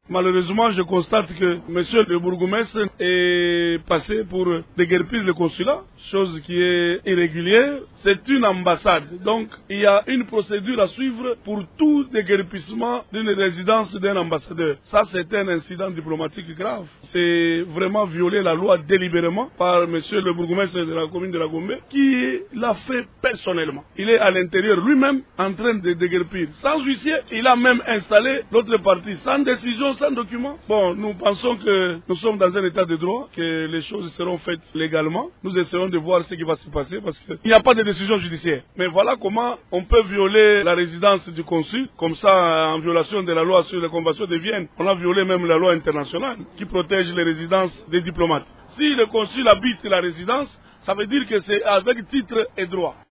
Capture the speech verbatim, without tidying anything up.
Malheureusement, je constate que monsieur le bourgmestre est passé pour déguerpir le consulat, chose qui est irrégulière. C'est une ambassade, donc il y a une procédure à suivre pour tout déguerpissement d'une résidence d'un ambassadeur. Ça, c'est un incident diplomatique grave. C'est vraiment violer la loi délibérément par monsieur le bourgmestre de la commune de la Gombe, qui l'a fait personnellement. Il est à l'intérieur lui-même en train de déguerpir. Sans huissier, il a même installé l'autre partie, sans décision, sans document. Bon, nous pensons que nous sommes dans un état de droit, que les choses seront faites légalement. Nous essayons de voir ce qui va se passer parce qu'il n'y a pas de décision judiciaire. Mais voilà comment on peut violer la résidence du consul, comme ça, en violation de la loi sur les conventions de Vienne. On a violé même la loi internationale qui protège les résidences des diplomates. Si le consul habite la résidence, ça veut dire que c'est avec titre et droit.